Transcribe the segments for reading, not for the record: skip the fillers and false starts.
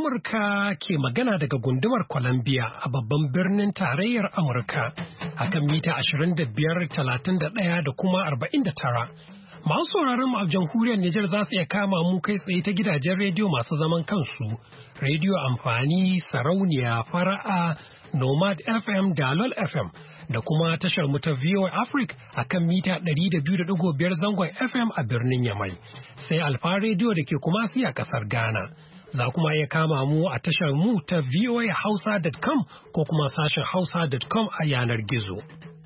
Amurka ke magana daga gundumar Columbia a babban birnin tarayyar Amurka akan mita 25, 31 da kuma 49. Masu sauraron mu a jamhuriyar Nijar za su iya kama mu kai tsaye ta gidajen rediyo masu zaman kansu, rediyo amfani, sarauniya, fara'a, Nomad FM, Dalol FM da kuma tashar mu ta VOA Africa akan mita 200.5 zangon FM a birnin Yamai, sai Alfa rediyo da ke kuma a kasar Ghana. Za kuma iya kama mu a tashar mu ta voahausa.com ko kuma sashen hausa.com a yanar gizo.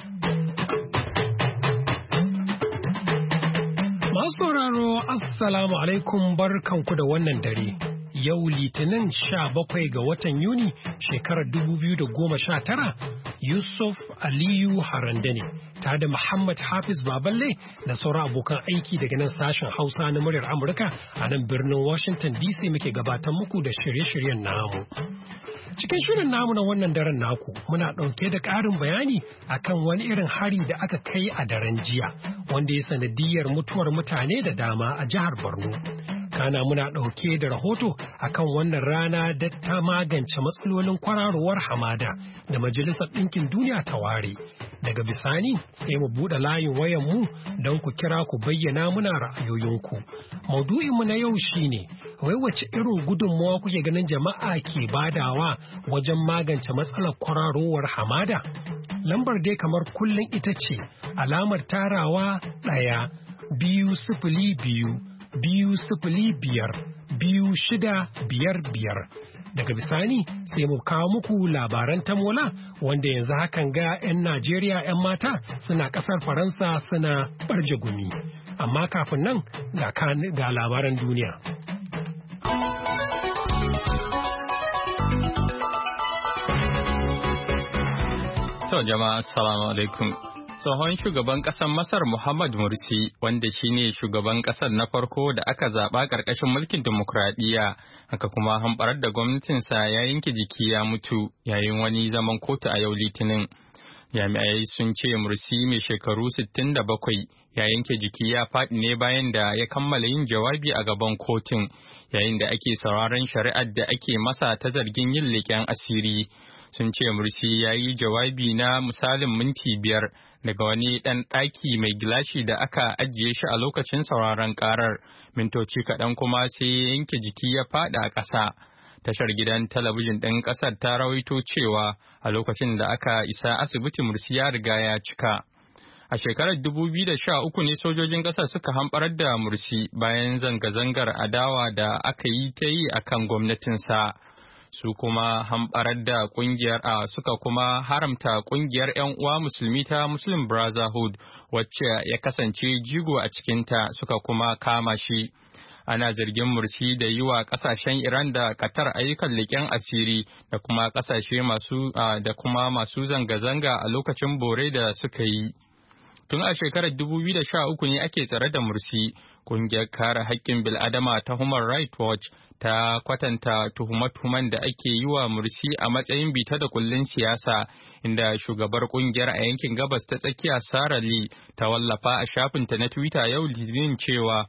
Masu sauraro, Assalamu alaikum, barkanku da wannan dare. Yau Litinin 17 ga watan Yuni shekarar 2019, Yusuf Aliyu Harande ne, tare da Muhammad Hafiz Baballe da sauran abokan aiki daga nan sashen Hausa na muryar Amurka a nan birnin Washington DC muke gabatar muku da shirye-shiryen namu. Cikin shirin namu na wannan daren naku muna ɗauke da ƙarin bayani akan wani irin hari da aka kai a daren jiya wanda ya sanadiyar mutuwar mutane da dama a jihar Borno. Kana muna ɗauke da rahoto akan wannan rana da ta magance matsalolin kwararowar hamada da Majalisar Ɗinkin Duniya ta ware. Daga bisani sai mu buɗe layin wayan mu don ku kira ku bayyana muna ra'ayoyinku. Maudu'inmu na yau shine wai wace irin gudunmawa kuke ganin jama'a ke badawa wajen magance matsalar kwararowar hamada? Lambar dai kamar kullum ita ce alamar tarawa 1 2 0 5 2 0 5 Daga bisani sai mu kawo muku labaran tamola wanda yanzu hakan ga 'yan Najeriya 'yan mata suna ƙasar Faransa suna ɓarje gumi. Amma kafin nan ga labaran duniya. To jama'a assalamu alaikum. Tsohon shugaban ƙasar Masar Muhammad Morsi, wanda shine shugaban ƙasar na farko da aka zaɓa ƙarƙashin mulkin dimokuraɗiyya, haka kuma hamɓarar da gwamnatinsa ya yanke jiki ya mutu yayin wani zaman kotu a yau Litinin. Jami'ai sun ce Morsi mai shekaru 67 ya yanke jiki ya faɗi ne bayan da ya kammala yin jawabi a gaban kotun, yayin da ake sauraron shari'ar da ake masa ta zargin yin leƙen asiri. Sun ce Morsi ya yi jawabi na misalin minti 5 daga wani ɗan ɗaki mai gilashi da aka ajiye shi a lokacin sauraron ƙarar, mintoci kaɗan kuma sai yanke jiki ya faɗi a ƙasa. Tashar gidan talabijin ɗin ƙasar ta rawaito cewa a lokacin da aka isa asibiti Morsi ya riga ya cika. A shekarar 2013 ne sojojin ƙasar suka hamɓarar da Morsi bayan zanga-zangar adawa da aka yi ta yi akan gwamnatinsa. Su kuma hamɓarar da suka kuma haramta ƙungiyar 'yan uwa musulmi ta Muslim Brotherhood wacce ya kasance jigo a cikinta, suka kuma kama shi. Ana zargin Morsi da yi wa ƙasashen Iran da Qatar ayyukan leƙen asiri da kuma ƙasashe masu zanga-zanga a lokacin bore da suka yi. Tun a shekarar 2013 ne ake tsare da Morsi. Ƙungiyar kare haƙƙin bil'adama ta Human Rights Watch ta kwatanta tuhume-tuhumen da ake yi wa Morsi a matsayin bita da kullun siyasa, inda shugabar ƙungiyar a yankin gabas ta tsakiya Sarah Lee ta wallafa a shafinta na Twitter yau Litinin cewa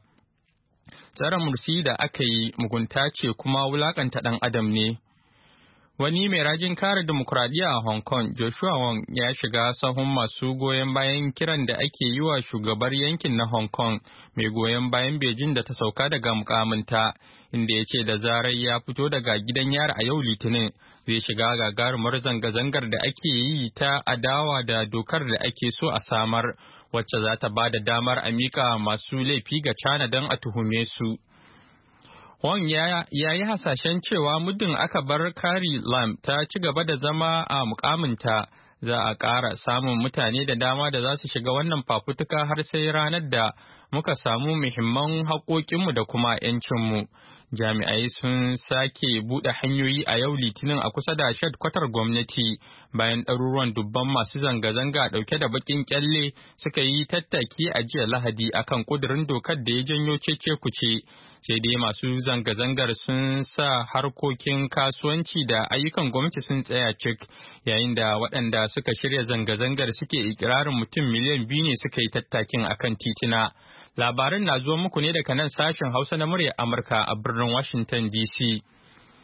tsare Morsi da aka yi mugunta ce kuma wulakanta ɗan adam ne. Wani mai rajin kare dimokuraɗiyya a Hong Kong, Joshua Wong, ya shiga sahun masu goyon bayan kiran da ake yi wa shugabar yankin na Hong Kong mai goyon bayan Beijing da ta sauka daga mukaminta, inda ya ce da zarar ya fito daga gidan yari a yau Litinin zai shiga gagarumar zanga-zangar da ake yi ta adawa da dokar da ake so a samar, wacce za ta ba da damar a miƙa masu laifi ga China don a tuhume su. Wong ya yi hasashen cewa muddin aka bar Carrie Lam ta ci gaba da zama a mukaminta, za a ƙara samun mutane da dama da za su shiga wannan fafutuka har sai ranar da muka samu muhimman haƙoƙinmu da kuma 'yancinmu. Jami'ai sun sake buɗe hanyoyi a yau Litinin a kusa da kwatar gwamnati bayan ɗaruruwan dubban masu zanga-zanga ɗauke da baƙin ƙyalle suka yi tattaki a jiya Lahadi akan ƙudurin dokar da ya janyo cece-kuce. Sai dai masu zanga-zangar sun sa harkokin kasuwanci da ayyukan gwamnati sun tsaya cik, yayin da waɗanda suka shirya zanga-zangar suke ikirarin mutum miliyan 2 ne suka yi tattakin akan titina. Labaran na zuwa muku ne daga nan sashen Hausa na muryar Amurka a birnin Washington DC.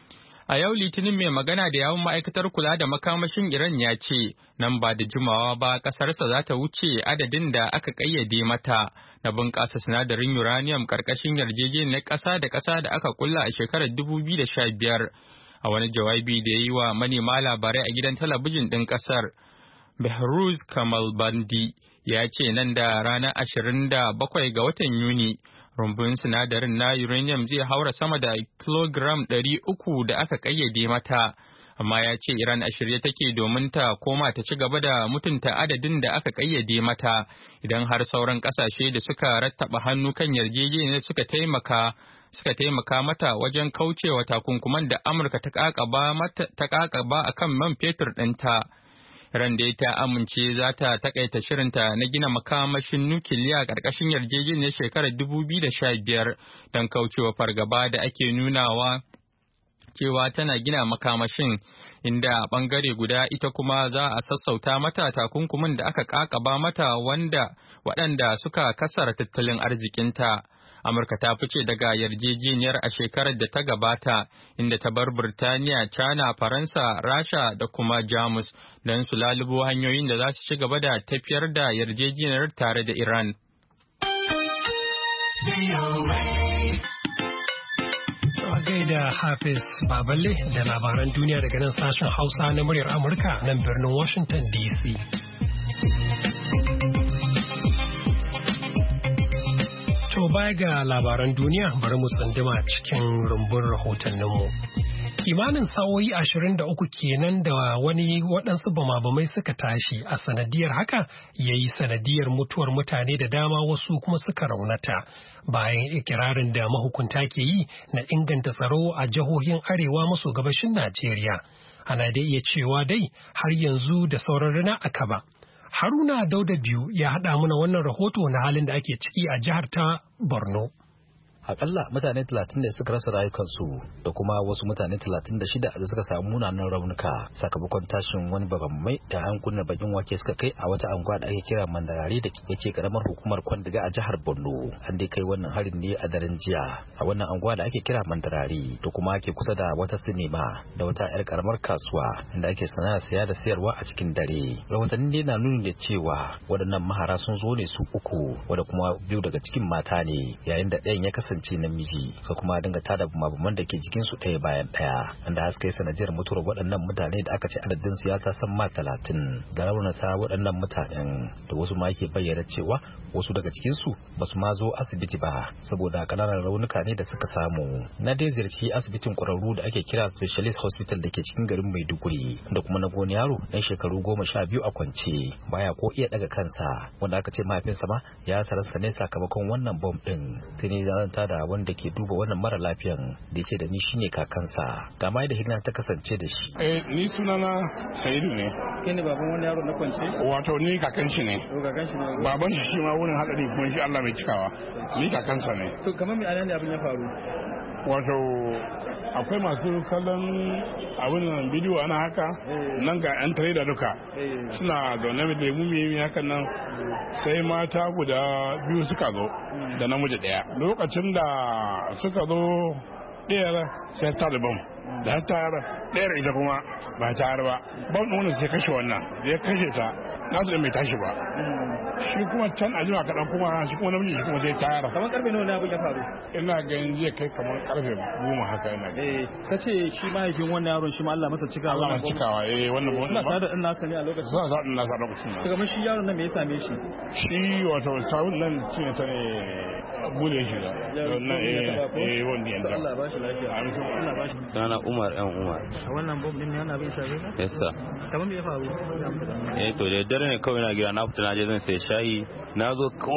A yau Litinin mai magana da yawun ma'aikatar kula da makamashin Iran ya ce, nan ba da jimawa ba ƙasarsa za ta wuce adadin da aka ƙayyade mata na bunƙasa sinadarin uranium ƙarƙashin yarjejeniyar ƙasa da ƙasa da aka kulla a shekarar 2015. A wani jawabi da ya yi wa manema labarai a gidan talabijin ɗin ƙasar, Behruz Kamalbandi ya ce nan da ranar 27 ga watan Yuni, rumbun sinadarin na uranium zai haura sama da kilogram 300 da aka kayyade mata, amma ya ce Iran a shirye take domin ta koma ta ci gaba da mutunta adadin da aka kayyade mata idan har sauran kasashe da suka rattaba hannu kan yarjejeniyar suka taimaka mata wajen kaucewa takunkuman da Amurka ta kakaba a kan man fetur ɗinta. Iran dai ta amince za ta takaita shirinta na gina makamashin nukiliya ƙarƙashin yarjejeniyar shekarar 2015 don kaucewa fargaba da ake nunawa cewa tana gina makamashin, inda a ɓangare guda ita kuma za a sassauta mata takunkumin da aka ƙaƙaba mata waɗanda suka kasara tattalin arzikinta. Amurka ta fice daga yarjejeniyar a shekarar da ta gabata, inda ta bar Birtaniya, China, Faransa, Rasha da kuma Jamus don su lalubo hanyoyin da za su ci gaba da tafiyar da yarjejeniyar tare da Iran. Gaida Hafiz Baballe da labaran duniya daga nan sashen Hausa na muryar Amurka nan birnin Washington DC. To baya ga labaran duniya bari mu tsunduma cikin rumbun rahotanninmu. Kimanin sa'o'i 23 kenan da waɗansu bama-bamai suka tashi a sanadiyar haka ya yi sanadiyar mutuwar mutane da dama, wasu kuma suka raunata bayan ikirarin da mahukunta ke yi na inganta tsaro a jihohin arewa maso gabashin Najeriya. Ana dai iya cewa dai har yanzu da sauran rana a kaba. Haruna Dauda biyu ya haɗa mana wannan rahoto na halin da ake ciki a jihar ta Borno. Akalla mutane 30 da suka rasa rayukansu da kuma wasu mutane 36 da suka samu munanan raunuka sakamakon tashin wani babban da an kunna bakin wake suka kai a wata anguwa da ake kira Mandarari da yake karamar hukumar Kwandiga a jihar Borno. An dai kai wannan harin ne a daren jiya a wannan anguwa da ake kira Mandarari da kuma ake kusa da wata sinima da wata yar karamar kasuwa inda ake sana'ar saya da sayarwa a cikin dare. Rahotanni na nuni da cewa waɗannan mahara sun zo ne su uku, wanda kuma biyu daga cikin mata ne, yayin da ɗayan ya kasance namiji, sai kuma dinga tada bumabuman da ke jikin su ɗaya bayan ɗaya, inda haska sanadiyar mutuwar waɗannan mutane da aka ce adadin su ya ta san ma 30 da raunata waɗannan mutanen, da wasu ma ke bayyana cewa wasu daga cikin su basu ma zo asibiti ba saboda kananan raunuka ne da suka samu. Na dai ziyarci asibitin ƙwararru da ake kira Specialist Hospital da ke cikin garin Maiduguri, da kuma na goni yaro dan shekaru 12 a kwance baya ko iya daga kansa, wanda aka ce mahaifinsa ma ya sarasa ne sakamakon wannan bom din. Sai ne zan da wanda ke duba wannan mara lafiyan da ce da ni shine kakansa, ga mai da hina ta kasance da shi. Ni sunana Saidu ne. Kai ne baban wani yaro na kwance? Wato ni kakan shi ne. Kakan shi ne. Baban shi ma wurin hadari kuma shi Allah mai cikawa. Ni kakansa ne. To kamar me anan ne abin ya faru? Wato akwai masu kallon abin nan bidiyo ana haka nan ga yan tare da duka suna zaune da lemu mai hakan nan, sai mata guda biyu suka zo da namiji daya. Lokacin da suka zo ɗayar sai ta da bam da ta ɗayar ita kuma ba ta ba bam ɗin sai kashe wannan da ya kashe ta nasu da mai tashi ba. Shi kuma can a jima kaɗan kuma shi kuma namiji shi kuma sai tayar. Kamar karfe nawa ne abin ya faru? Ina ganin zai kai kamar karfe 10 haka ina ganin. Ka ce shi mahaifin wannan yaron shi ma Allah masa cikawa. Allah masa cikawa wannan ba. Ina tare da ɗan nasa ne a lokacin. Za a ɗan nasa a lokacin. To kamar shi yaron nan me ya same shi? Shi wato sawun nan cinye ta ne bude shi da. Wanda yanzu. Allah ba shi lafiya. Allah ba shi. Sana Umar Umar. Wannan bom din ne yana bin shafe ka? Yes sir. Kamar me ya faru? To da dare ne kawai na gida na fita na je zan sai shayi, na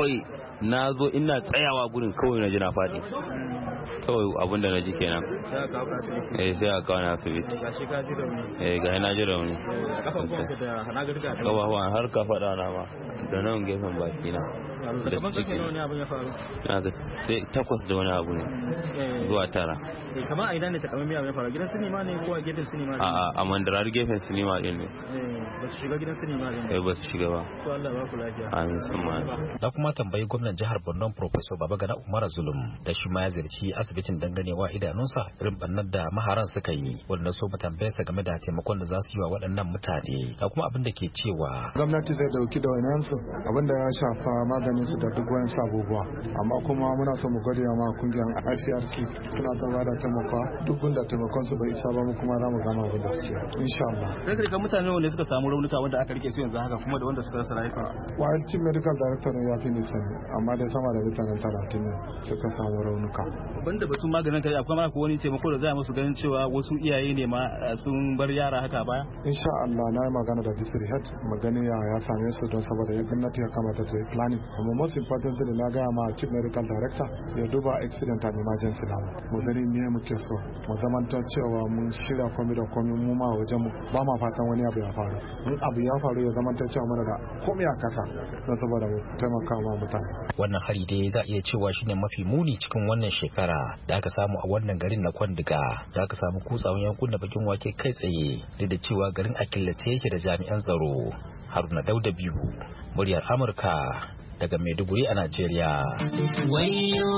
zo ina tsayawa gurin kawai na ji na faɗi kawai abinda na ji kenan. Sai ka kawo asibiti. Sai a kawo na asibiti. Ga shi ka ji rauni. Ga na ji rauni. Kafafuwanka da hanagarka. Kafafuwan har ka faɗa na ma da nan gefen baki na. Kamar kake nawa ne abin ya faru? Na ga sai 8 da wani abu ne zuwa 9. Kamar a idan ne takamaiman abin ya faru, gidan sinima ne ko a gefen sinima ne? A Mandarar gefen sinima din ne. Ba su shiga gidan sinima din ne? Ba su shiga ba. To Allah ba ku lafiya. Da kuma tambayi gwamnan jihar Borno Professor Babagana Umar Zulum da shi ma ya ziyarci asibiti asibitin danganewa idanunsa irin bannar da maharan suka yi, wanda so tambayarsa game da taimakon da za su yi wa waɗannan mutane ga kuma abin da ke cewa gwamnati zai dauki da wayansu abin da ya shafa maganin su da duk wayan abubuwa, amma kuma muna so mu gode ma kungiyar ICRC suna ta bada taimako duk gunda taimakon su bai isa ba mu kuma za mu gama abin da suke insha Allah. Daga ga mutane wanda suka samu raunuka wanda aka rike su yanzu haka kuma da wanda suka rasa rayuka. While chief medical director ne ya fi ni sani, amma dai sama da mutanen 30 ne suka samu raunuka. Banda batun maganin kai akwai ma wani taimako da za a musu ganin cewa wasu iyaye ne ma sun bar yara haka baya. Insha Allah na yi magana da district head magani ya same su don saboda ya gwamnati ya kamata ta yi planning, amma most important ne na gaya ma chief medical director ya duba accident and emergency namu mu gani me muke so mu zamanta cewa mun shirya komai da komai mu ma wajen mu ba ma fatan wani abu ya faru, in abu ya faru ya zamanta cewa mana da komai a kasa don saboda mu taimaka ma mutane. Wannan hari dai za a iya cewa shine mafi muni cikin wannan shekara da aka samu a wannan garin na Kwandiga, da aka samu kutsawan yankun da bakin wake kai tsaye duk da cewa garin a killace yake da jami'an tsaro. Haruna Dauda biyu, muryar Amurka daga Maiduguri a Najeriya. Wayo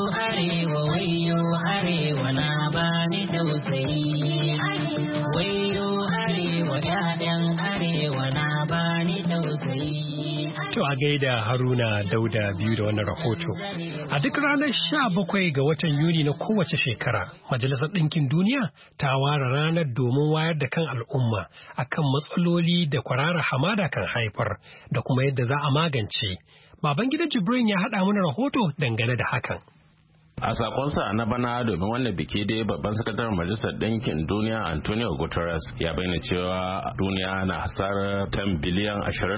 arewa na bani tausayi. Wayo arewa ƴaƴan arewa na bani tausayi. To a gaida Haruna Dauda biyu da wannan rahoto. A duk ranar 17 ga watan Yuni na kowace shekara, Majalisar Ɗinkin Duniya ta ware ranar domin wayar da kan al'umma akan matsaloli da kwararar hamada kan haifar da kuma yadda za a magance. Babangida Jibrin ya haɗa mana rahoto dangane da hakan. A sakonsa na bana domin wannan biki dai babban sakataren majalisar ɗinkin duniya Antonio Guterres ya bayyana cewa duniya na hasarar 10 biliyan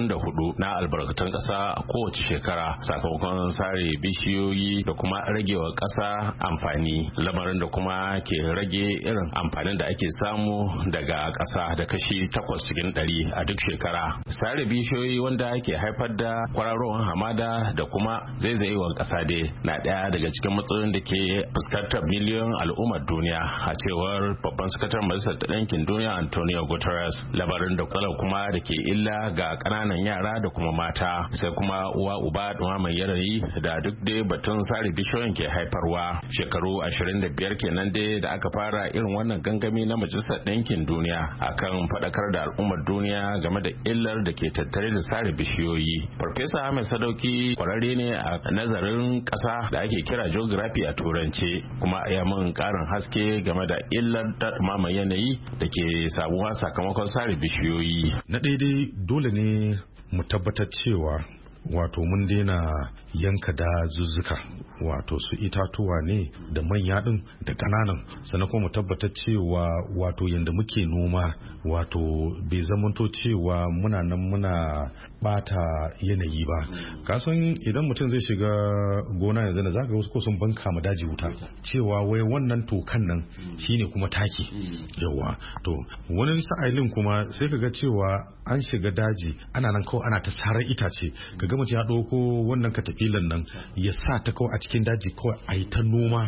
24 na albarkatun ƙasa a kowace shekara sakamakon sare bishiyoyi da kuma ragewa ƙasa amfani, lamarin da kuma ke rage irin amfanin da ake samu daga ƙasa da kashi 8 cikin 100 a duk shekara. Sare bishiyoyi wanda ke haifar da kwararowar hamada da kuma zaizayewar ƙasa dai na ɗaya daga cikin matsalolin da ke fuskantar miliyoyin al'ummar duniya a cewar babban sakataren majalisar ɗinkin duniya Antonio Guterres, labarin da kwalar kuma da ke illa ga ƙananan yara da kuma mata, sai kuma uwa uba ɗumamar yanayi da duk dai batun sare bishiyoyin ke haifarwa. Shekaru 25 kenan dai da aka fara irin wannan gangami na majalisar ɗinkin duniya akan faɗakar da al'ummar duniya game da illar da ke tattare da sare bishiyoyi. Farfesa Ahmed Sadauki kwararre ne a nazarin ƙasa da ake kira geography a turance, kuma ya mun karin haske game da illar mama yanayi da ke samuwa sakamakon sare bishiyoyi. Na daidai dole ne mu tabbatar cewa wato mun daina yanka dazuzzuka, wato su itatuwa ne da manya din da ƙananan, sannan kuma mu tabbatar cewa wato yanda muke noma wato bai zamanto cewa muna nan muna bata yanayi ba. Kasan idan mutum zai shiga gona yanzu da zaka wasu ko sun banka ma daji wuta cewa wai wannan tokan nan shine kuma taki yawa, to wani sa'ilin kuma sai kaga cewa an shiga daji ana nan kawai ana ta sarar itace, kaga mutum ya ɗauko wannan katafilan nan ya sa ta kawai a cikin daji kawai a yi ta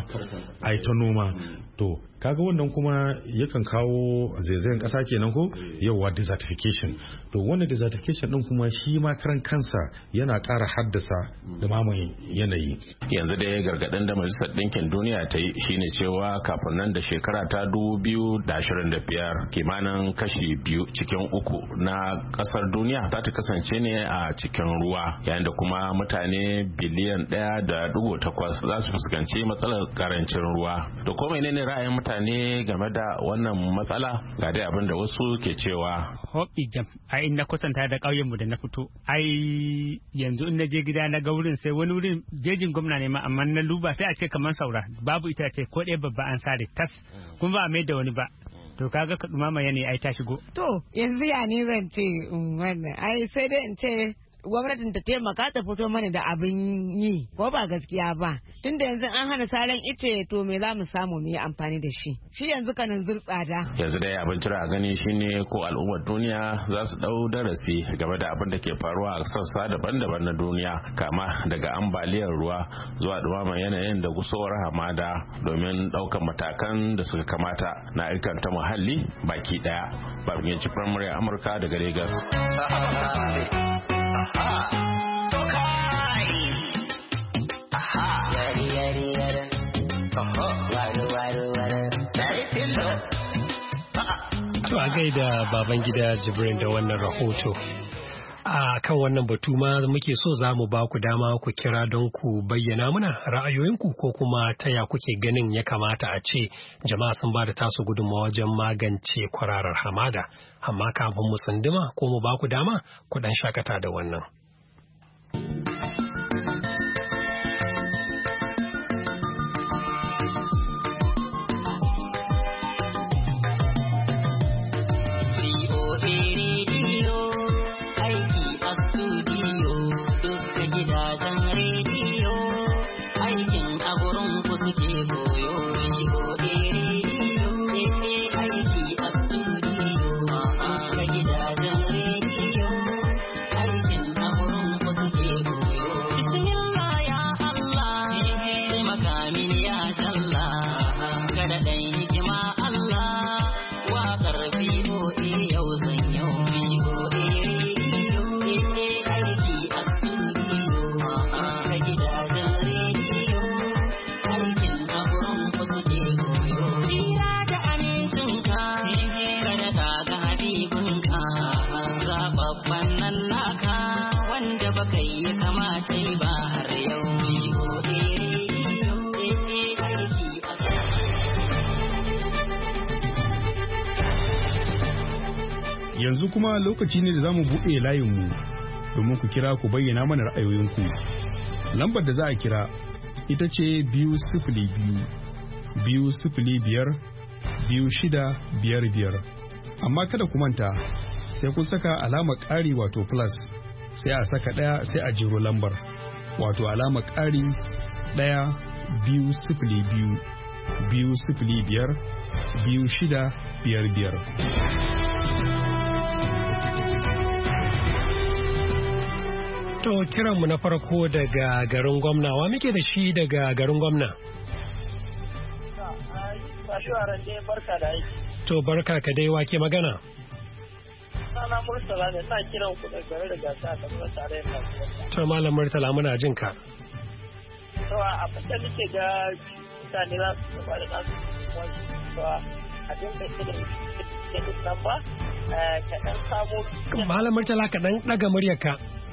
noma to kaga wannan kuma yakan kawo zaizayen ƙasa kenan ko yawa desertification. To wannan desertification din kuma shi ma karan kansa yana ƙara haddasa dumaman yanayi. Yanzu da ya gargaɗin da majalisar ɗinkin duniya ta yi shine cewa kafin nan da shekara ta 2025 kimanin kashi 2 cikin 3 na ƙasar duniya za ta kasance ne a cikin ruwa, yayin da kuma mutane biliyan 1.8 za su fuskanci matsalar karancin ruwa. To ko menene ra'ayin mutane game da wannan matsala? Ga dai abin da wasu ke cewa. Hobi jam, ai na kwatanta da ƙauyenmu da na fito. Ai yanzu in na je gida na ga wurin sai wani wurin jejin gwamna ne ma, amma na luba sai a ce kamar saura, babu itace ko ɗaya babba an sare tas, kuma ba a mai da wani ba. To kaga ka dumama yanayi ai ta shigo. To yanzu ya ni zan ce wannan ai sai dai in ce gwamnatin ta taimaka ta fito mana da abin yi, ko ba gaskiya ba, tunda yanzu an hana saran ice, to me za mu samu mu yi amfani da shi yanzu kanin tsada. Yanzu dai abin jira a gani shine ko al'ummar duniya za su dau darasi game da abin da ke faruwa a sassa daban-daban na duniya, kama daga ambaliyar ruwa zuwa dumamar yanayin da gusowar hamada, domin daukan matakan da suka kamata na aikanta muhalli baki daya. Babin yanci firamare Amurka daga Lagos. gaida baban gida Jibrin da wannan rahoto. A kan wannan batu ma muke so za mu ba ku dama ku kira don ku bayyana muna ra'ayoyinku ko kuma taya kuke ganin ya kamata a ce jama'a sun ba da tasu gudunmawa wajen magance kwararar hamada. Amma kafin mu tsunduma ko mu ba ku dama ku dan shakata da wannan. Yanzu kuma lokaci ne da za mu buɗe layinmu domin ku kira ku bayyana mana ra'ayoyinku. Lambar da za a kira ita ce 205-205-2655. Amma kada ku manta sai kun saka alamar ƙari wato plus sai a saka ɗaya sai a jiro lambar wato alamar ƙari 1-2-0-5-2-5-2655. To kiranmu na farko daga garin gwamna, wa muke da shi daga garin gwamna? To barka ka dai wake magana? Sana Murtala ne, na kiran ku da garin da gasa da kuma tare da To Malam Murtala muna jin ka. To a fata nake ga mutane za su ba da nasu wani to a dinga kiran da duk nan ba ka dan samu Malam Murtala ka dan daga muryarka.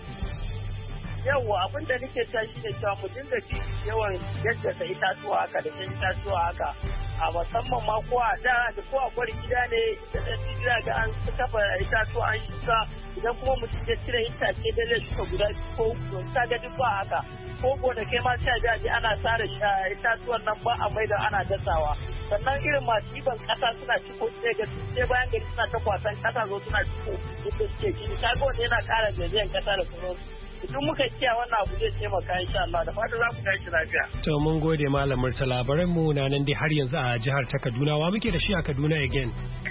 Yawwa abin da nake ta shi ne cewa mu dinga ji yawan yadda itatuwa haka da shan itatuwa haka a musamman ma ko a da ko a kwari gida ne da gida ga an kafa itatuwa an shuka idan kuma mutum ya cire itace da zai shuka guda ko uku ta ga duk ba haka ko da kai ma sai a ji ana sare itatuwan nan ba a maida ana dasawa sannan irin masu iban kasa suna ciko sai ga sai bayan gari suna ta kwasan kasa zo suna ciko duk da suke gini kaga wanda yana kara jajiyan kasa da sauransu idan muka kiya wannan abu zai taimaka insha Allah da fatan za ku tashi lafiya. To mun gode Malam Murtala barin mu na nan dai har yanzu a jihar ta Kaduna wa muke da shi a Kaduna again.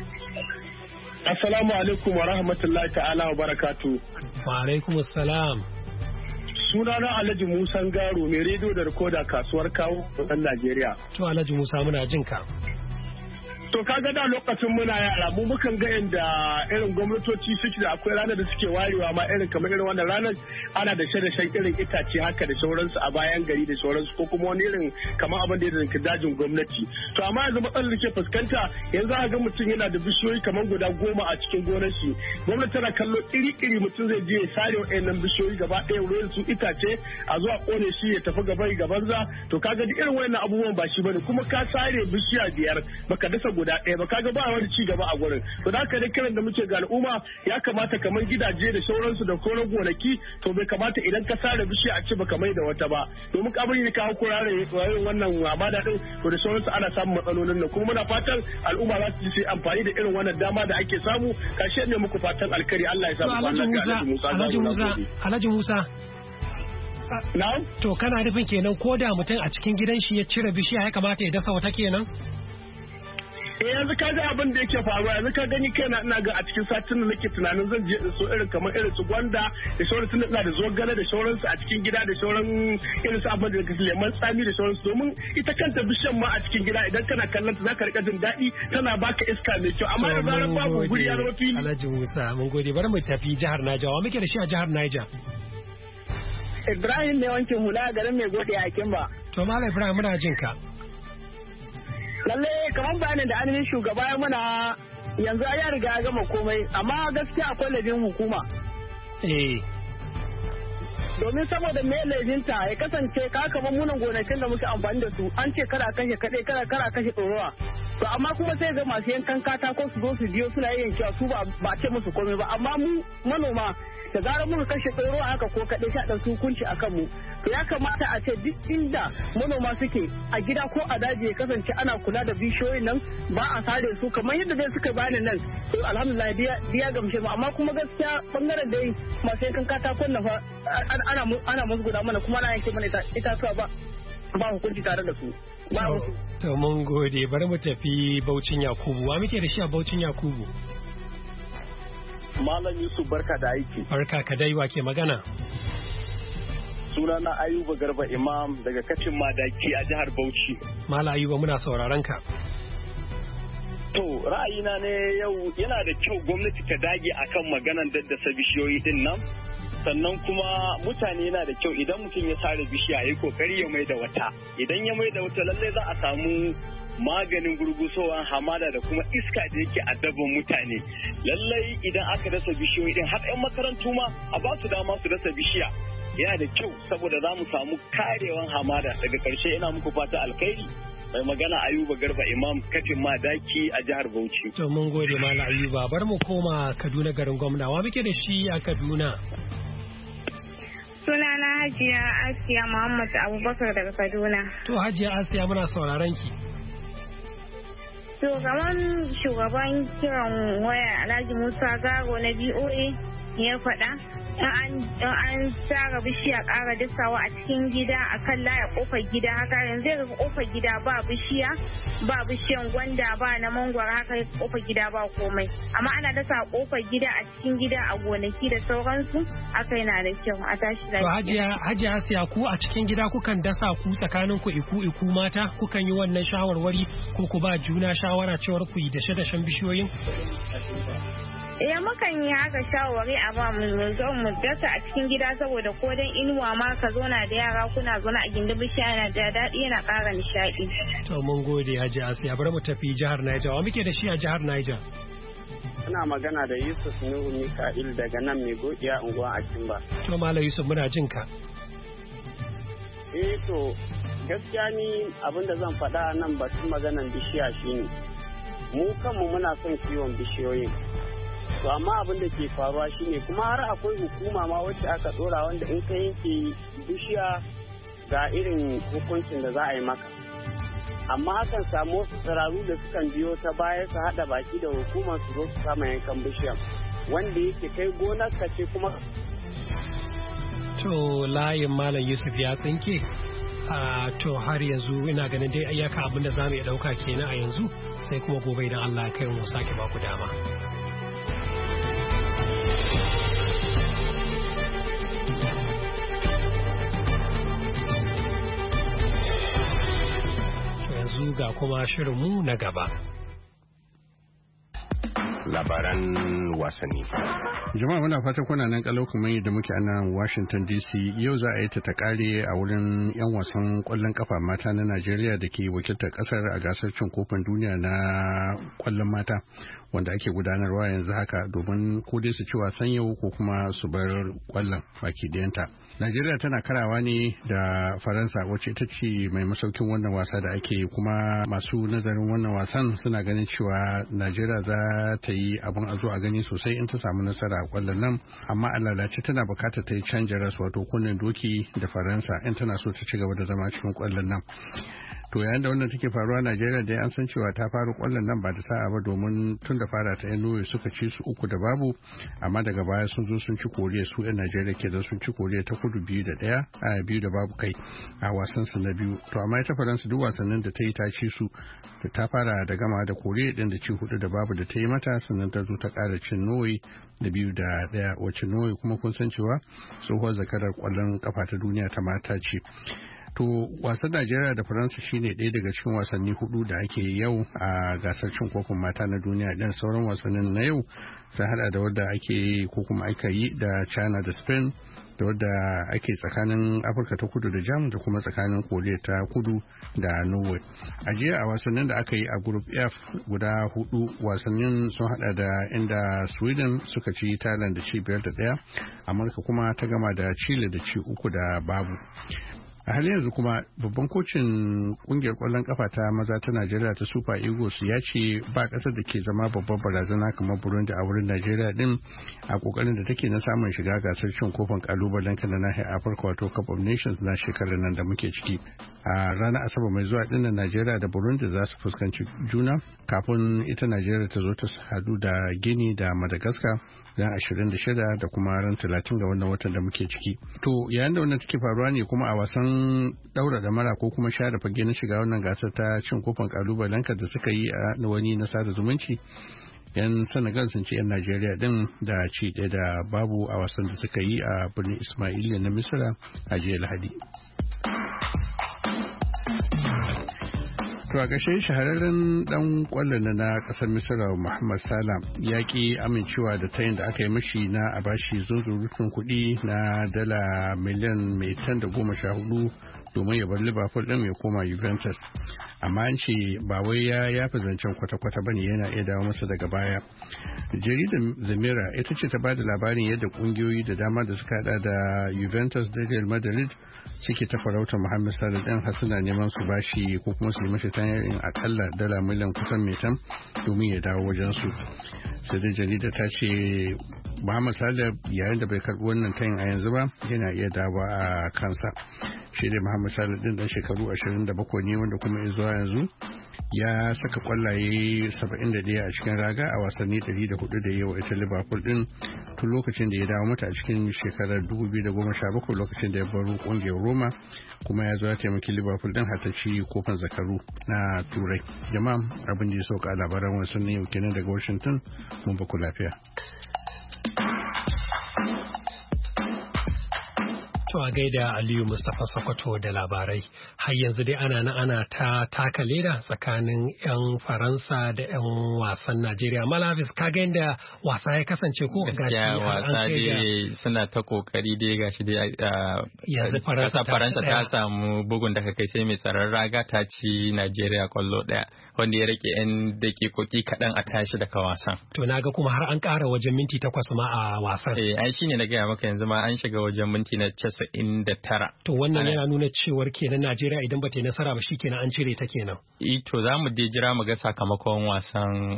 Assalamu alaikum wa rahmatullahi ta'ala wa barakatu. Wa alaikum assalam. Sunana Alhaji Musa Garo mai rediyo da rikoda kasuwar kawo a Najeriya. To Alhaji Musa muna jin ka. To kaga da lokacin muna yara mu mukan ga inda irin gwamnatoci suke da akwai ranar da suke warewa ma irin kamar irin wannan ranar ana da shan irin itace haka da sauransu a bayan gari da sauransu ko kuma wani irin kamar abin da ya danka dajin gwamnati. To amma yanzu matsalar da ke fuskanta yanzu a ga mutum yana da bishiyoyi kamar guda 10 a cikin gonar shi. Gwamnati tana kallo iri-iri mutum zai je ya sare wa'annan bishiyoyi gaba ɗaya wurin su itace a zuwa kone shi ya tafi gabanza. To kaga duk irin wa'annan abubuwan ba shi bane kuma ka sare bishiya 5 baka dasa guda ɗaya ba kaga ba wani ci gaba a gurin to da haka dai kiran da muke ga al'umma ya kamata kamar gidaje da sauransu da koran gonaki to bai kamata idan ka sare bishiya a ce baka mai da wata ba domin kabari ne ka hakura da wannan amada din to da sauransu ana samun matsalolin nan kuma muna fatan al'umma za su yi amfani da irin wannan dama da ake samu kashe ne muku fatan alkari Allah ya sa mu Alhaji Musa Na'am to kana nufin kenan ko da mutum a cikin gidan shi ya cire bishiya ya kamata ya dasa wata kenan yanzu ka ga abin da yake faruwa yanzu ka gani kaina ina ga a cikin satin da nake tunanin zan je so irin kamar irin su gwanda da sauran tun ina da zogale da sauransu a cikin gida da sauran irin su abin da lemon tsami da sauransu domin ita kanta bishiyan ma a cikin gida idan kana kallon ta zaka rika jin daɗi tana baka iska mai kyau amma da zarar babu guri ya zama fili. Alhaji Musa mun gode bari mu tafi jihar Niger wa muke da shi a jihar Niger. Ibrahim ne wankin hula garin mai gode a Kimba. To Malam Ibrahim muna jin ka. Lalle kamar bayanin da ainihin shugaba ya muna yanzu ya riga ya gama komai amma gaskiya akwai laifin hukuma. Domin saboda me laifinta ya kasance ka kama munan gonakin da muke amfani da su an ce kada kashe kaɗai kada kashe ɗorowa. To amma kuma sai ga masu yankan katako su zo su biyo suna yankewa su ba ce musu komai ba amma mu manoma da zarar muka kashe ɗoro haka ko kaɗai sha ɗan hukunci a kanmu. To ya kamata a ce duk inda manoma suke a gida ko a daji ya kasance ana kula da bishiyoyin nan ba a sare su kamar yadda dai suka bani nan. To alhamdulillah biya gamshe mu amma kuma gaskiya bangaren dai masu yankan katakon na fa ana musu guda mana kuma ana yanke mana itatuwa ba hukunci tare da su. To mun gode bari mu tafi Baucin Yakubu. Wa muke da shi a Baucin Yakubu? Malam Yusuf barka da aiki. Barka ka dai wa ke magana? Sunana Ayuba Garba Imam daga Kacin Madaki a jihar Bauchi. Malam Ayuba muna sauraron ka. To ra'ayina ne yau yana da kyau gwamnati ta dage akan maganan daddasa bishiyoyi din nan. Sannan kuma mutane yana da kyau idan mutum ya sare bishiya ya yi kokari ya mai da wata. Idan ya mai da wata lallai za a samu maganin gurgusowar hamada da kuma iska da yake addaban mutane. Lallai idan aka dasa bishiyoyi din har 'yan makarantu ma a ba su dama su dasa bishiya. Yana da kyau saboda za mu samu karewan hamada. Daga ƙarshe ina muku fata alkhairi. Mai magana Ayuba Garba Imam Kacin Madaki a jihar Bauchi. To mun gode Malam Ayuba bar mu koma Kaduna garin gwamna. Wa muke da shi a Kaduna? Sunana Hajiya Asiya Muhammad Abubakar daga Kaduna. To Hajiya Asiya muna sauraron ki. To gaban shugaban kiran waya Alhaji Musa Gago na BOA ya faɗa an tsara bishiya ƙara dasawa a cikin gida a kan laya ƙofar gida haka yanzu ga ƙofar gida ba bishiyan gwanda ba na mangwara haka ƙofar gida ba komai amma ana dasa ƙofar gida a cikin gida a gonaki da sauransu haka yana da kyau a tashi lafiya. To Hajiya Asiya ku a cikin gida kukan dasa ku tsakanin ku iku mata kukan yi wannan shawarwari ko ku ba juna shawara cewar ku yi dashe-dashen bishiyoyin? Mukan yi haka shawari a ba mu zo mu dasa a cikin gida saboda ko dan inuwa ma ka zauna da yara kuna zauna a gindin bishiya yana da daɗi yana ƙara nishaɗi. To mun gode Haji Asiya bari mu tafi jihar Niger. Wa muke da shi a jihar Niger? Ina magana da Yusuf Nuhu Mika'il daga nan mai godiya unguwa a Kimba. To Malam Yusuf muna jin ka. To gaskiya ni abinda zan faɗa nan batun maganan bishiya shine mu kanmu muna son kiwon bishiyoyin. To amma abin da ke faruwa shine kuma har akwai hukuma ma wacce aka dora wanda in ka yanke bishiya ga irin hukuncin da za a yi maka. Amma akan samu wasu tsiraru da sukan biyo ta baya su haɗa baki da hukumar su zo su kama yankan bishiyan wanda yake kai gonar ka ce kuma. To layin Malam Yusuf ya tsinke. To har yanzu ina ganin dai ayyaka abin da za mu iya ɗauka kenan a yanzu sai kuma gobe idan Allah ya kai mu sake ba ku dama. Ga kuma shirinmu na gaba. Labaran wasanni. Jama'a muna fatan kuna nan kalau kuma yadda muke a nan Washington DC yau za a yi ta kare a wurin 'yan wasan kwallon kafa mata na Najeriya da ke wakiltar kasar a gasar cin kofin duniya na kwallon mata wanda ake gudanarwa yanzu haka domin ko dai su ci wasan yau ko kuma su bar kwallon baki ɗayanta. Najeriya tana karawa ne da Faransa wacce ita ce mai masaukin wannan wasa da ake kuma masu nazarin wannan wasan suna ganin cewa Najeriya za ta yi abin a zo a gani sosai in ta samu nasara a kwallon nan amma a lalace tana bukatar ta yi canja ras wato kunnen doki da Faransa in tana so ta ci gaba da zama cikin kwallon nan. To yayin da wannan take faruwa Najeriya dai an san cewa ta fara kwallon nan ba da sa'a ba domin tun da fara ta Norway suka ci su 3-0 amma daga baya sun zo sun ci Koriya su 'yan Najeriya ke da sun ci Koriya ta kudu 2-1 a 2-0 kai a wasan su na biyu. To amma ita Faransa duk wasannin da ta yi ta ci su ta fara da gama da Koriya din da ci 4-0 da ta yi mata sannan ta zo ta ƙara cin Norway da 2-1 wacce Norway kuma kun san cewa tsohuwar zakarar kwallon kafa ta duniya ta mata ce. To wasan Najeriya da Faransa shine ɗaya daga cikin wasanni 4 da ake yau a gasar cin kofin mata na duniya. Dan sauran wasannin na yau sun hada da wadda ake ko kuma aka yi da China da Spain, da wadda ake tsakanin Afirka ta Kudu da Jamus da kuma tsakanin Koriya ta Kudu da Norway. A jiya a wasannin da aka yi a Group F guda 4 wasannin sun hada da inda Sweden suka ci Thailand da ci 5-1, Amurka kuma ta gama da Chile da ci 3-0. A halin yanzu kuma babban kocin kungiyar kwallon kafa ta maza ta Najeriya ta Super Eagles ya ce ba kasar da ke zama babbar barazana kamar Burundi a wurin Najeriya din a kokarin da take na samun shiga gasar cin kofin kalubalen kan nahiyar Afirka wato Cup of Nations na shekarar nan da muke ciki. A ranar Asabar mai zuwa din Najeriya da Burundi za su fuskanci juna kafin ita Najeriya ta zo ta hadu da Guinea da Madagascar ran 26 da kuma ran 30 ga wannan watan da muke ciki. To yayin da wannan take faruwa ne kuma a wasan daura da mara ko kuma share fage na shiga wannan gasar ta cin kofin kalubalenka da suka yi a wani na sada zumunci, yan Senegal sun ce yan Najeriya din da ci ɗaya da babu a wasan da suka yi a birnin Ismaila na Misira a jiya Lahadi. To a ƙashe shahararren dan kwallon na ƙasar Misira Muhammad Salah ya ki amincewa da tayin da aka yi mashi na a bashi zunzurutun kuɗi na dala miliyan mai 114 domin ya bar Liverpool din ya koma Juventus. Amma an ce ba wai ya yafi zancen kwata-kwata bane, yana iya dawo masa daga baya. Jaridar The Mirror ita ce ta ba da labarin yadda kungiyoyi da dama da suka hada da Juventus da Real Madrid suke ta farautar Muhammad Salah din har suna neman su bashi ko kuma su yi mashi tayin akalla dala miliyan kusan metan domin ya dawo wajen su. Sai dai jarida ta ce Muhammad Salah yayin da bai karbi wannan tayin a yanzu ba yana iya dawo a kansa. Shi dai Muhammad Salah din dan shekaru 27 ne wanda kuma zuwa yanzu ya saka kwallaye 71 a cikin raga a wasanni 104 da yawa ita Liverpool din tun lokacin da ya dawo mata a cikin shekarar 2017 lokacin da ya baro kungiyar Roma, kuma ya zo ya taimaki Liverpool din har ta ci kofin zakaru na Turai. Jama'a abin da ya sauka labaran wasanni yau kenan daga Washington, mun ba ku lafiya. To a gaida Aliyu Mustapha Sokoto da labarai. Har yanzu dai ana ta taka leda tsakanin 'yan Faransa da 'yan wasan Najeriya. Malavis ka ga yadda wasa ya kasance ko? Gaskiya wasa dai suna ta kokari dai gashi dai yanzu Faransa ta samu bugun da kai sai mai tsaron raga ta ci Najeriya kwallo daya wanda ya rike 'yan dakikoki kaɗan a tashi daga wasan. To na ga kuma har an ƙara wajen minti 8 ma a wasan. Ai shine na gaya maka yanzu ma an shiga wajen minti na 99. To wannan yana nuna cewar kenan Najeriya idan ba ta yi nasara ba shi kenan an cire ta kenan. To za mu dai jira mu ga sakamakon wasan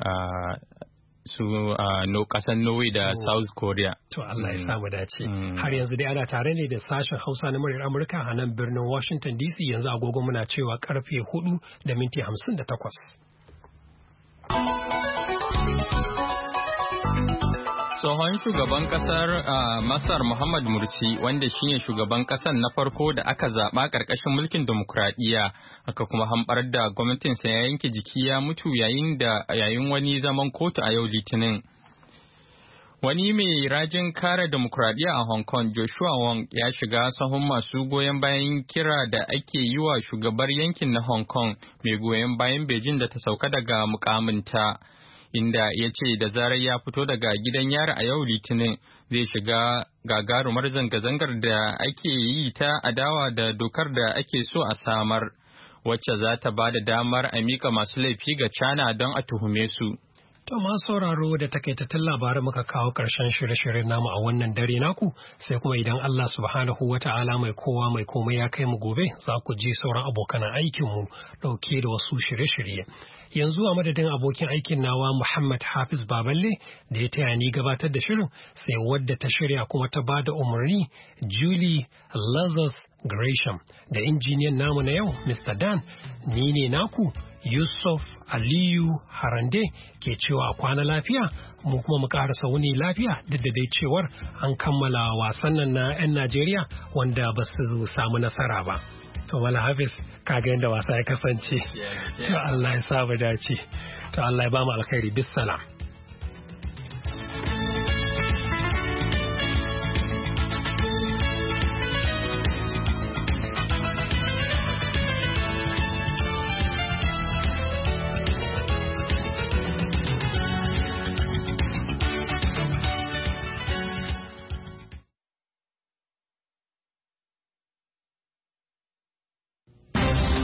kasan Norway da South Korea. To Allah ya samu dace. Har yanzu dai ana tare ne da sashen Hausa na muryar Amurka a nan birnin Washington DC, yanzu agogo muna cewa karfe 4:58. Tsohon shugaban kasar Masar Muhammad Mursi, wanda shine shugaban kasar na farko da aka zaɓa ƙarƙashin mulkin demokuraɗiyya, aka kuma hamɓar da gwamnatinsa ya yanke jiki ya mutu yayin wani zaman kotu a yau Litinin. Wani mai rajin kare demokuraɗiyya a Hong Kong, Joshua Wong, ya shiga sahun masu goyon bayan kira da ake yi wa shugabar yankin na Hong Kong mai goyon bayan Beijing da ta sauka daga mukaminta. Inda ya ce da zarar ya fito daga gidan yari a yau Litinin zai shiga gagarumar zanga-zangar da ake yi ta adawa da dokar da ake so a samar, wacce za ta ba da damar a mika masu laifi ga China don a tuhume su. To masu sauraro da takaitattun labarai muka kawo ƙarshen shirye-shiryen namu a wannan dare naku, sai kuma idan Allah subhanahu wa ta'ala mai kowa mai komai ya kai mu gobe za ku ji sauran abokan aikinmu ɗauke da wasu shirye-shirye. Yanzu a madadin abokin aikin nawa Muhammad Hafiz Baballe da ya taya ni gabatar da shirin, sai wadda ta shirya kuma ta ba da umarni Julie Lazarus Gresham, da injiniyan namu na yau Mr. Dan, ni ne naku Yusuf Aliyu Harande ke cewa kwana lafiya, mu kuma mu karasa wuni lafiya, duk da dai cewar an kammala wasan nan na 'yan Najeriya wanda ba su samu nasara ba. To Mala Hafiz, kaga yadda wasa ya kasance. To Allah ya sa mu dace. To Allah ya ba mu alkhairi. Bissalam.